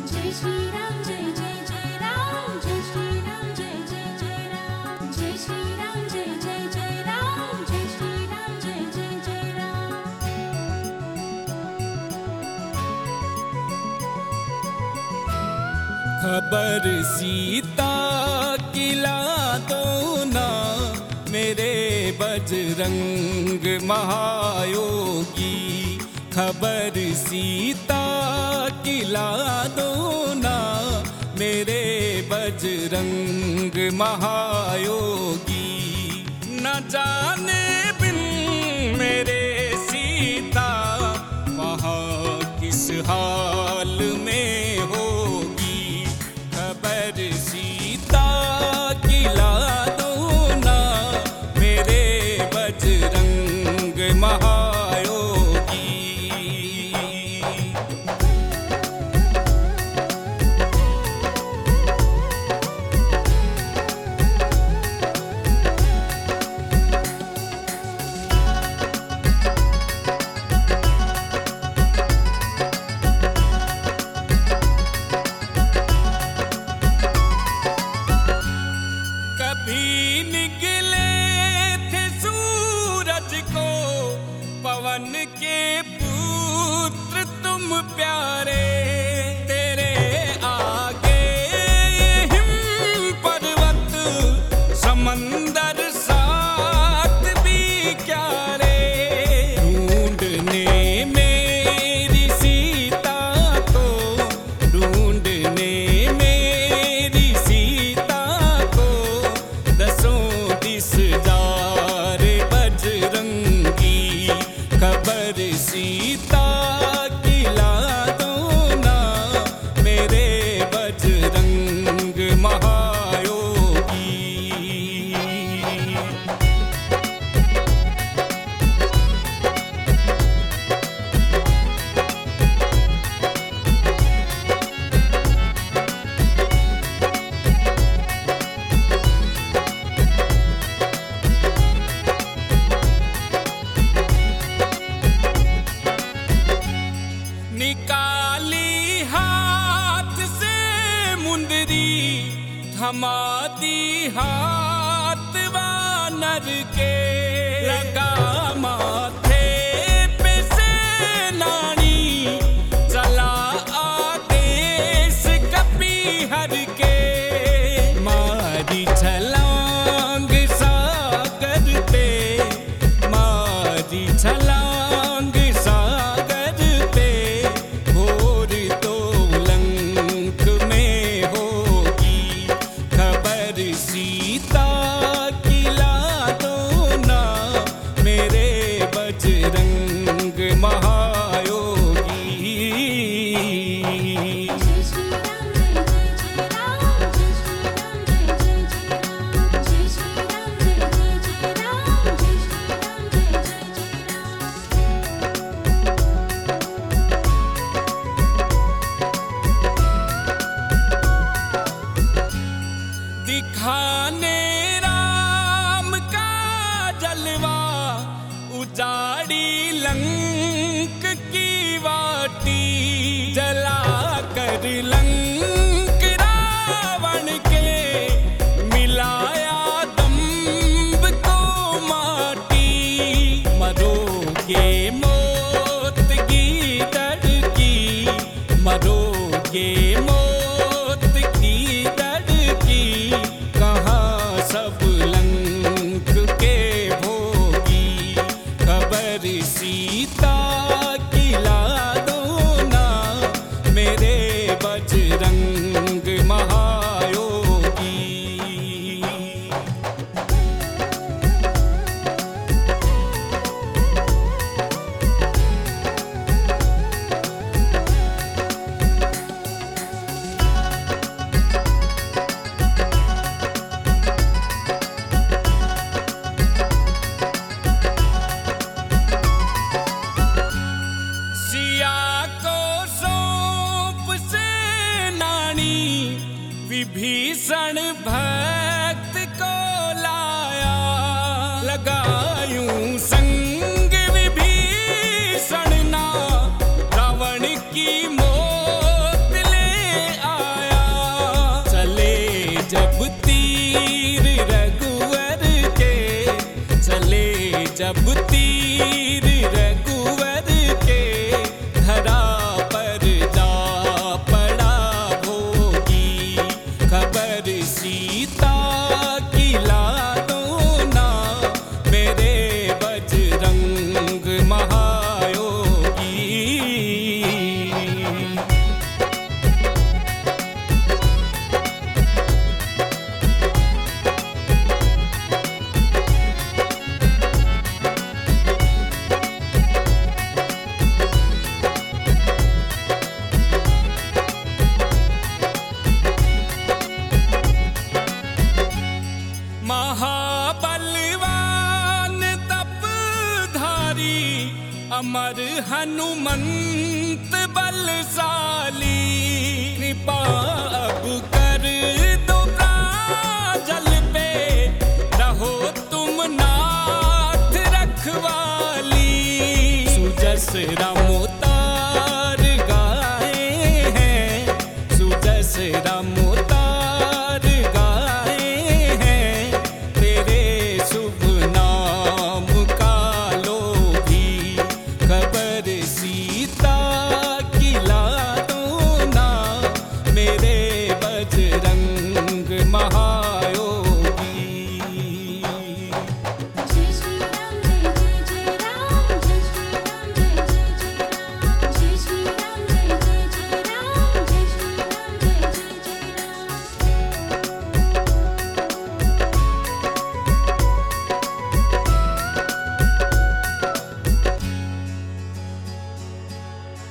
जय श्री राम जय जय जय राम जय श्री राम जय जय जय राम जय श्री राम जय जय जय राम जय श्री राम जय जय जय राम। खबर सीता की ला दो ना मेरे बजरंग महायोगी। खबर सीता की ला दो ना मेरे बजरंग महायोगी। न जाने बिन मेरे सीता वहाँ किस हाल में होगी। खबर सीता की ला दो ना मेरे बजरंग महायोगी। कभी निकले थे सूरज को पवन के पुत्र तुम प्यारे। तेरे आगे ये हिम पर्वत समंदर साथ भी क्या रे। ढूंढने मेरी सीता को ढूंढने मेरी सीता को दसों दिस जार बजरंगी। खबर सीता की ला दो ना मेरे बजरंग महायोगी। निकाली हाथ से मुंदरी थमा दी हाथ वानर के। लगा माथे पे सेनानी चला आदेश कपीहर के। मारी छलांग सागर पे मारी छलांग सागर पे। घोर तो लंक में होगी। खबर सीता की ला दो ना मेरे बजरंग महायोगी। जय श्री राम जय जय जय राम जय श्री राम जय जय जय राम जय श्री राम जय जय जय राम जय श्री राम जय जय जय राम। दिखाने राम का जलवा उजाड़ी लंक की वाटी। जला कर लंक रावण के मिलाया दंभ को माटी। मरोगे मौत की दर की मरोगे मौत की दर की। कहाँ सब लंक के भोगी। खबर सीता की ला दो ना मेरे बजरंग महायोगी। महायोगी। महाबलवान तपधारी अमर हनुमंत बलशाली, कृपा अब कर दो काजल पे, रहो तुम नाथ रखवाली। सुजस रमोता